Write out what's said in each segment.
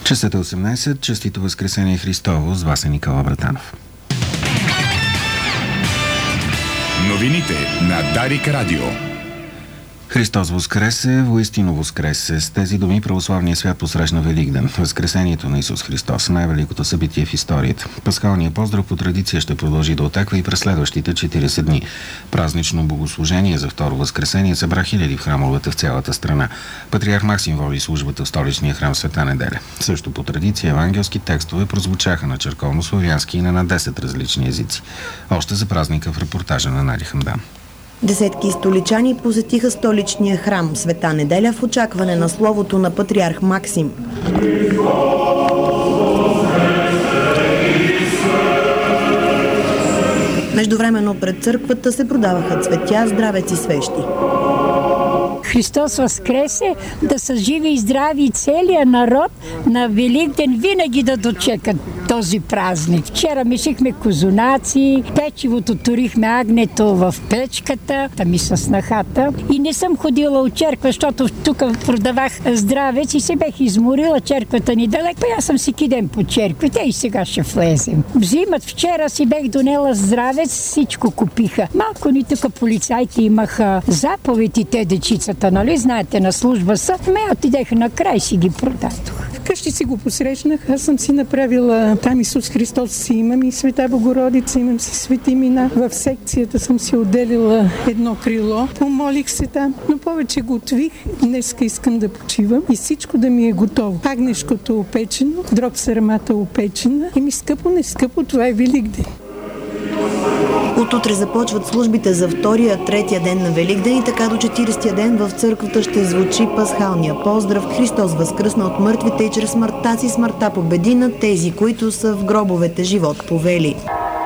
Часът е 18, честито Възкресение Христово, с вас е Никола Братанов. Новините на Дарик Радио. Христос воскресе, воистину воскресе. С тези думи православният свят посрещна Великден. Възкресението на Исус Христос, най-великото събитие в историята. Пасхалният поздрав по традиция ще продължи да отеква и през следващите 40 дни. Празнично богослужение за второ възкресение събра хиляди в храмовете в цялата страна. Патриарх Максим води службата в столичния храм Света неделя. Също по традиция евангелски текстове прозвучаха на черковно-славянски и на 10 различни езици. Още за празника в репортажа на Нади Хамдан. Десетки столичани посетиха столичния храм Света неделя в очакване на словото на патриарх Максим. Междувременно пред църквата се продаваха цветя, здравец и свещи. Христос възкресе, да са живи и здрави целият народ на Великден винаги да дочекат този празник. Вчера мишихме козунаци, печивото турихме агнето в печката, там и с снахата. И не съм ходила от черква, защото тук продавах здравец и се бех изморила, черквата ни далеко. Аз съм си кидем по черквите и сега ще влезем. Взимат, вчера си бех донела здравец, всичко купиха. Малко ни тук полицайки имаха заповеди, те дечицата, нали? Знаете, на служба са. Отидеха накрай си ги продадох. Вкъщи си го посрещнах. Аз съм си направила там Исус Христос си имам и Света Богородица, имам си свети имена. В секцията съм си отделила едно крило. Помолих се там, но повече готвих. Днеска искам да почивам и всичко да ми е готово. Агнешкото опечено, дроб сарамата опечена и ми скъпо, не скъпо, това е Великден. От утре започват службите за втория, третия ден на Великден и така до 40-я ден в църквата ще звучи пасхалния поздрав. Христос възкръсна от мъртвите и чрез смъртта си смъртта победи над тези, които са в гробовете живот повели.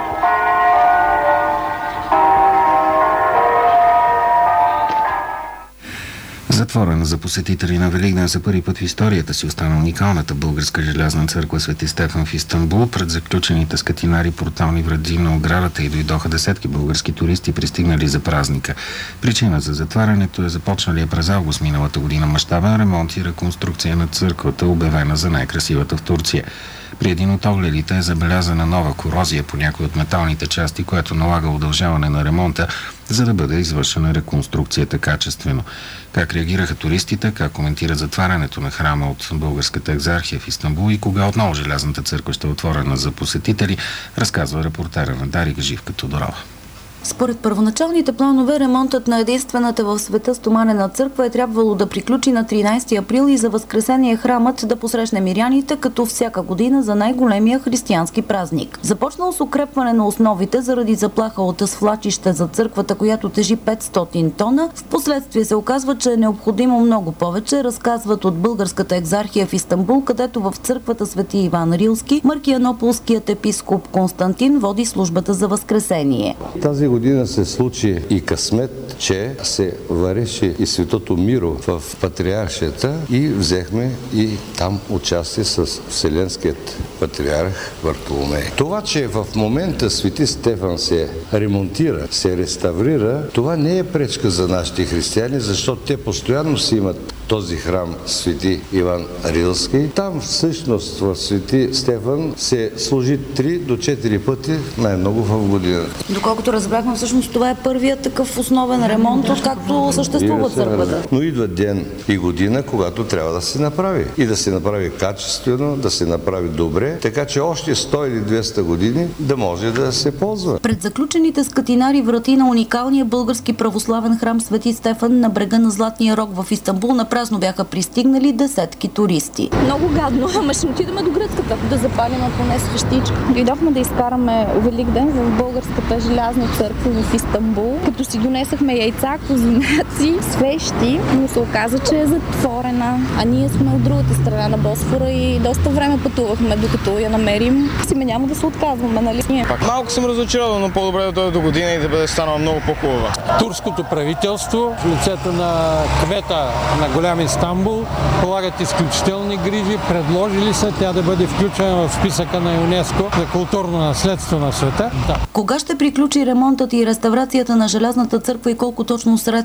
Затворена за посетители на Великден за първи път в историята си остана уникалната българска желязна църква Свети Стефан в Истанбул. Пред заключените скатинари портални вради на оградата и дойдоха десетки български туристи, пристигнали за празника. Причина за затварянето е започналия през август миналата година мащабен ремонт и реконструкция на църквата, обявена за най-красивата в Турция. При един от огледите е забелязана нова корозия по някои от металните части, която налага удължаване на ремонта, за да бъде извършена реконструкцията качествено. Как реагираха туристите, как коментират затварянето на храма от Българската екзархия в Истанбул и кога отново желязната църква ще е отворена за посетители, разказва репортера на Дарик Живка Тодорова. Според първоначалните планове, ремонтът на единствената в света стоманена църква е трябвало да приключи на 13 април и за Възкресение храмът да посрещне миряните, като всяка година за най-големия християнски празник. Започнал с укрепване на основите заради заплаха от свлачище за църквата, която тежи 500 тона. Впоследствие се оказва, че е необходимо много повече, разказват от Българската екзархия в Истанбул, където в църквата Свети Иван Рилски, маркиянополският епископ Константин води службата за Възкресение. Тази година се случи и късмет, че се вареше и Светото Миро в Патриаршията и взехме и там участие с Вселенският патриарх Вартоломей. Това, че в момента Свети Стефан се ремонтира, се реставрира, това не е пречка за нашите християни, защото те постоянно си имат този храм Свети Иван Рилски. Там всъщност в Свети Стефан се служи 3 до 4 пъти най-много в годината. Доколкото разбрахме, всъщност това е първият такъв основен ремонт, откакто съществува църквата. Но идва ден и година, когато трябва да се направи. И да се направи качествено, да се направи добре, така че още 100 или 200 години да може да се ползва. Пред заключените скатинари врати на уникалния български православен храм Свети Стефан на брега на Златния рог в Истанбул на празно бяха пристигнали десетки туристи. Много гадно, ама ще отидем до гръцката да запалим поне свещичка. Дойдохме да изкараме Великден в българската желязна църква в Истанбул, като си донесахме яйца, козунаци, свещи, но се оказа, че е затворена. А ние сме от другата страна на Босфора и доста време пътувахме, докато я намерим. Няма да се отказваме, нали? Малко съм разочарован, но по-добре да дойде до година и да бъде станала много по-хубава. Турското правителство в лицето на кмета на голям Истанбул полагат изключителни грижи, предложили са тя да бъде включена в списъка на ЮНЕСКО за културно наследство на света. Кога ще приключи ремонтът и реставрацията на желязната църква и колко точно средства са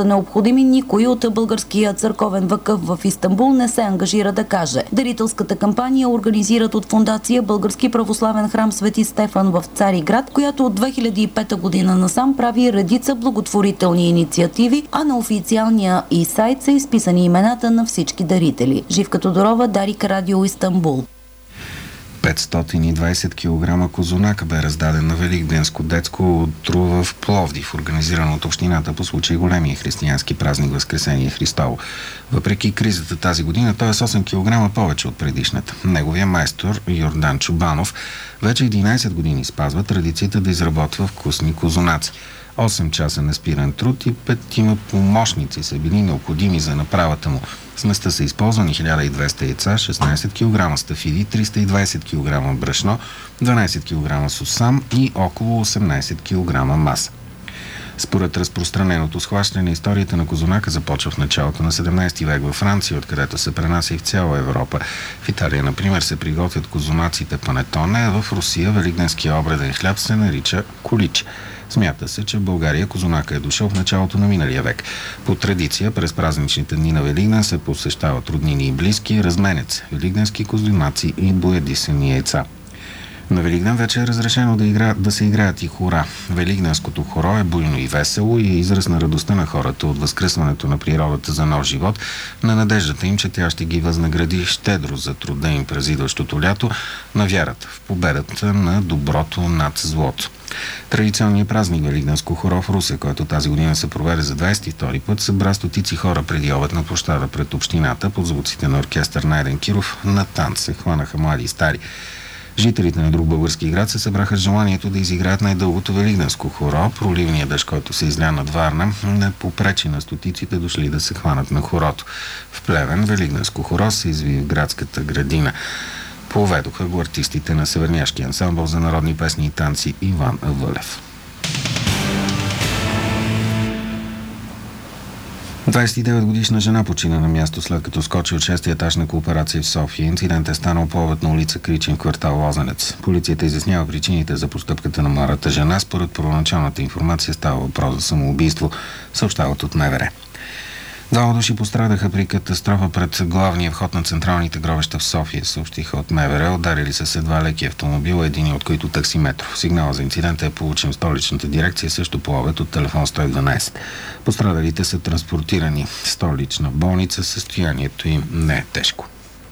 са необходими, никой от българския църковен вакъф в Истанбул не се ангажира да каже. Дарителската кампания организират от фондация Български православен храм Свети Стефан в Цариград, която от 2005 година насам прави редица благотворителни инициативи, а на официалния и сайт са изписани имената на всички дарители. Живка Тодорова, Дарик Радио, Истанбул. 520 кг козунак бе раздаден на Великденско детско утро в Пловдив, организирано от общината по случай големия християнски празник Възкресение Христово. Въпреки кризата тази година, той е с 8 кг повече от предишната. Неговия майстор Йордан Чубанов вече 11 години спазва традицията да изработва вкусни козунаци. 8 часа неспирен труд и 5 помощници са били необходими за направата му. С места са използвани 1200 яйца, 16 кг стафиди, 320 кг брашно, 12 кг сусам и около 18 кг маса. Според разпространеното схващане, историята на козунака започва в началото на 17 век във Франция, откъдето се пренася и в цяла Европа. В Италия, например, се приготвят козунаците панетоне, а в Русия великденския обреден хляб се нарича кулич. Смята се, че в България козунака е дошъл в началото на миналия век. По традиция, през празничните дни на Великден се посещават роднини и близки, разменят се великденски козунаци и боядисани яйца. На Великден вече е разрешено да се играят и хора. Великденското хоро е буйно и весело и е израз на радостта на хората от възкръсването на природата за нов живот, на надеждата им, че тя ще ги възнагради щедро за труда им през идващото лято, на вярата в победата на доброто над злото. Традиционният празник Великденско хоро в Русе, който тази година се проведе за 22 път, събра стотици хора преди обед на площада пред общината. Под звуците на оркестър Найден Киров на танц се хванаха млади и стари. Жителите на друг български град се събраха с желанието да изиграят най-дългото великденско хоро. Проливният дъжд, който се изля над Варна, не попречи на стотиците дошли да се хванат на хорото. В Плевен великденско хоро се изви в градската градина. Поведоха го артистите на Северняшки ансамбъл за народни песни и танци Иван Авълев. 29-годишна жена почина на място, след като скочи от 6-ти етаж на кооперация в София. Инцидент е станал повод на улица Кричин, квартал Лозенец. Полицията изяснява причините за постъпката на младата жена. Според първоначалната информация става въпрос за самоубийство, съобщават от МВР. Двама души пострадаха при катастрофа пред главния вход на централните гробища в София, съобщиха от МВР. Ударили се с едва леки автомобил, един от които таксиметро. Сигнал за инцидента е получен в столичната дирекция, също по обед от телефон 112. Пострадалите са транспортирани в столична болница, състоянието им не е тежко.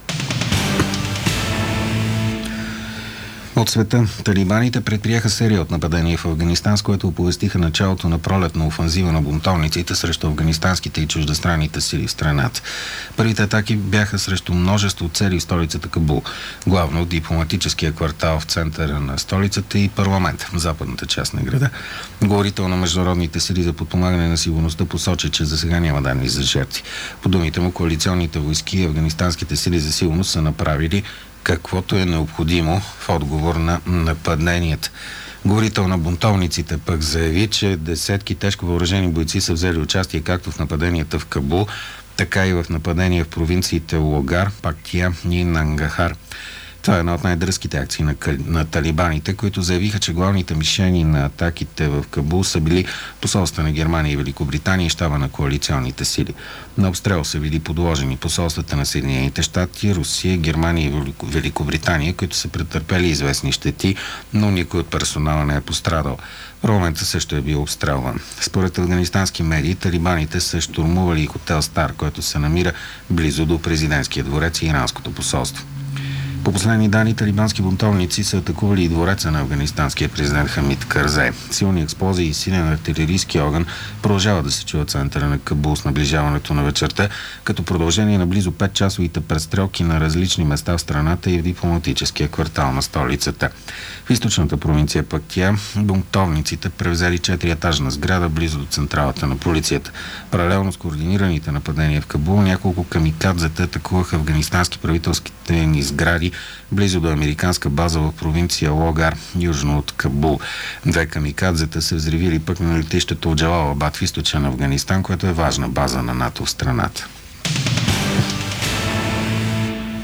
От света, талибаните предприеха серия от нападения в Афганистан, с което оповестиха началото на пролетна офанзива на бунтовниците срещу афганистанските и чуждестранните сили в страната. Първите атаки бяха срещу множество цели в столицата Кабул, главно дипломатическия квартал в центъра на столицата и парламент в западната част на града. Говорител на международните сили за подпомагане на сигурността посочи, че за сега няма данни за жертви. По думите му, коалиционните войски и афганистанските сили за сигурност са направили каквото е необходимо в отговор на нападенията. Говорител на бунтовниците пък заяви, че десетки тежко въоръжени бойци са взели участие както в нападенията в Кабул, така и в нападения в провинциите Логар, Пактия и Нангахар. Това е една от най-дръзките акции на талибаните, които заявиха, че главните мишени на атаките в Кабул са били посолства на Германия и Великобритания и щаба на коалиционните сили. На обстрел са били подложени посолствата на Съединените щати, Русия, Германия и Великобритания, които са претърпели известни щети, но никой от персонала не е пострадал. Парламентът също е бил обстрелван. Според афганистански медии, талибаните са щурмували хотел Стар, който се намира близо до президентския дворец и иранското посолство. По последни данни, талибански бунтовници са атакували и двореца на афганистанския президент Хамид Карзай. Силни експлозии и силен артилерийски огън продължава да се чува центъра на Кабул с наближаването на вечерта, като продължение на близо 5-часовите престрелки на различни места в страната и в дипломатическия квартал на столицата. В източната провинция Пактия бунтовниците превзели 4-етажна сграда близо до централата на полицията. Паралелно с координираните нападения в Кабул, няколко камикадзета атакуваха афганистански правителствените сгради близо до американска база в провинция Логар, южно от Кабул. 2 камикадзета се взривили пък на летището от Джалалабад в източен Афганистан, което е важна база на НАТО в страната.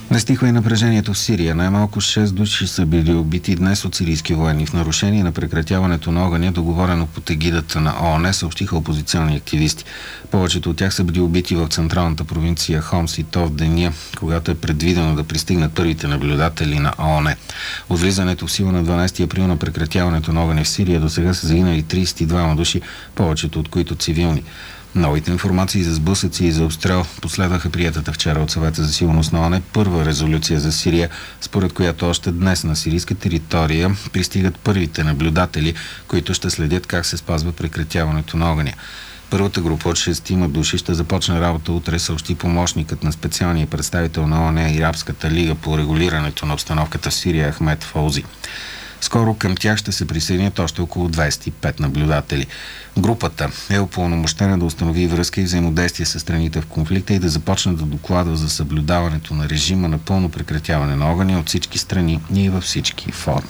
Не стихва и напрежението в Сирия. Най-малко 6 души са били убити днес от сирийски военни в нарушение на прекратяването на огъня, договорено под егидата на ООН, съобщиха опозиционни активисти. Повечето от тях са били убити в централната провинция Хомс и то в деня, когато е предвидено да пристигнат първите наблюдатели на ООН. От влизането в сила на 12 април на прекратяването на огъня в Сирия до сега са загинали 32 души, повечето от които цивилни. Новите информации за сблъсъци и за обстрел последваха приетата вчера от Съвета за сигурност на ООН първа резолюция за Сирия, според която още днес на сирийска територия пристигат първите наблюдатели, които ще следят как се спазва прекратяването на огъня. Първата група от 6 души ще започне работа утре, съобщи помощникът на специалния представител на ООН и Арабската лига по регулирането на обстановката в Сирия Ахмед Фаузи. Скоро към тях ще се присъединят още около 25 наблюдатели. Групата е упълномощена да установи връзка и взаимодействие с страните в конфликта и да започне да докладва за съблюдаването на режима на пълно прекратяване на огъня от всички страни и във всички форми.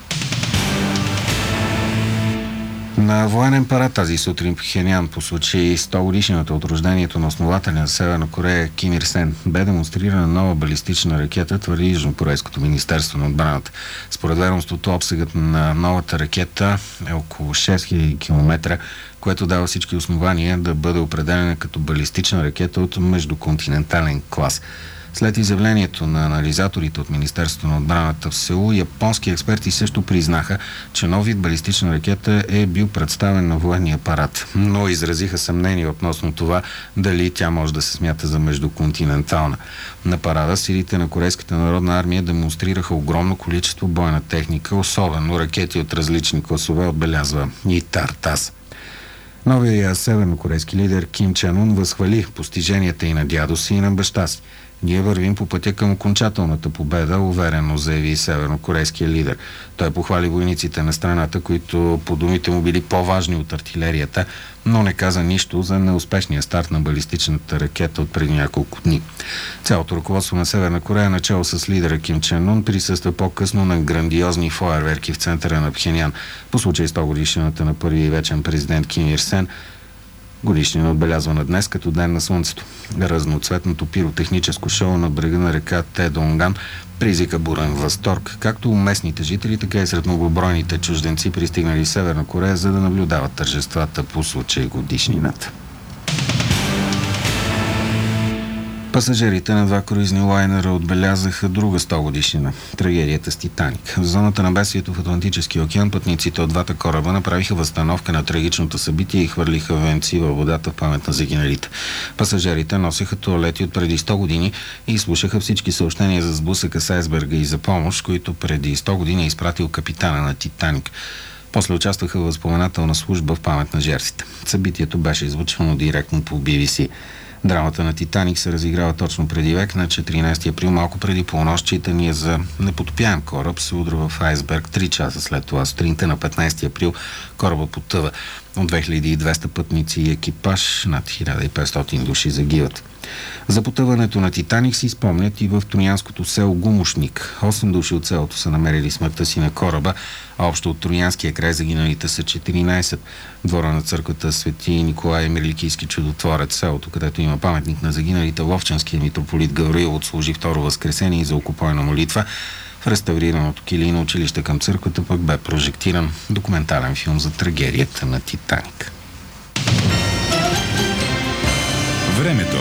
На военен парад тази сутрин в Пхенян по случай 100 годишнината от рождението на основателя на Северна Корея Ким Ир Сен бе демонстрирана нова балистична ракета, твърди Южнокорейското министерство на отбраната. Според ведомството, обсегът на новата ракета е около 6000 км, което дава всички основания да бъде определена като балистична ракета от междуконтинентален клас. След изявлението на анализаторите от Министерството на отбраната в Сеул, японски експерти също признаха, че нов вид балистична ракета е бил представен на военния апарат, но изразиха съмнение относно това дали тя може да се смята за междуконтинентална. На парада силите на Корейската народна армия демонстрираха огромно количество бойна техника, особено ракети от различни класове, отбелязва и Тартас. Новия севернокорейски лидер Ким Чен Ун възхвали постиженията и на дядо си, и на баща си. Ние вървим по пътя към окончателната победа, уверено заяви севернокорейския лидер. Той похвали войниците на страната, които по думите му били по-важни от артилерията, но не каза нищо за неуспешния старт на балистичната ракета от преди няколко дни. Цялото ръководство на Северна Корея, начало с лидера Ким Чен Ун, присъства по-късно на грандиозни фойерверки в центъра на Пхенян по случай 100 годишнината на първи вечен президент Ким Ир Сен. Годишнина отбелязвана днес като Ден на Слънцето. Разноцветното пиротехническо шоу на брега на река Тедонган предизвика бурен възторг, както у местните жители, така и сред многобройните чужденци, пристигнали в Северна Корея, за да наблюдават тържествата по случай годишнината. Пасажирите на 2 круизни лайнера отбелязаха друга 100 годишнина – трагедията с Титаник. В зоната на бедствието в Атлантическия океан пътниците от двата кораба направиха възстановка на трагичното събитие и хвърлиха венци във водата в памет на загиналите. Пасажирите носеха тоалети от преди 100 години и слушаха всички съобщения за сблъсъка с айсберга и за помощ, които преди 100 години е изпратил капитана на Титаник. После участваха в възпоменателна служба в памет на жертвите. Събитието беше излъчвано директно по BBC. Драмата на Титаник се разиграва точно преди век, на 14 април, малко преди полунощ. Читания за непотопяем кораб се удря в айсберг 3 часа след това. Сутринта на 15 април корабът потъва. От 2200 пътници и екипаж над 1500 души загиват. За потъването на Титаник си спомнят и в троянското село Гумушник. 8 души от селото са намерили смъртта си на кораба, а общо от троянския край загиналите са 14. Двора на църквата Свети Николай Мирликийски чудотворец, селото, където има паметник на загиналите, ловчанския митрополит Гавриил отслужи второ възкресение и за укупойна молитва. В реставрираното килийно училище към църквата пък бе прожектиран документален филм за трагедията на Титаник. Времето.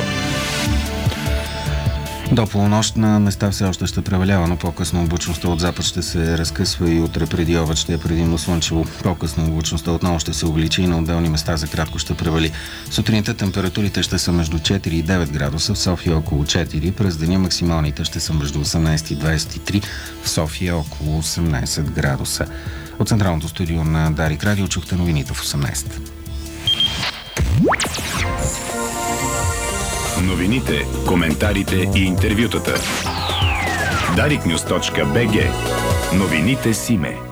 До полунощ на места все още ще превалява, но по-късно облачността от запад ще се разкъсва и утре преди обед ще е предимно слънчево. По-късно облачността отново ще се увеличи и на отделни места за кратко ще превали. Сутринта температурите ще са между 4 и 9 градуса, в София около 4, през деня максималните ще са между 18 и 23, в София около 18 градуса. От централното студио на Дарик Радио чухте новините в 18. Новините, коментарите и интервютата. dariknews.bg. Новините Симе.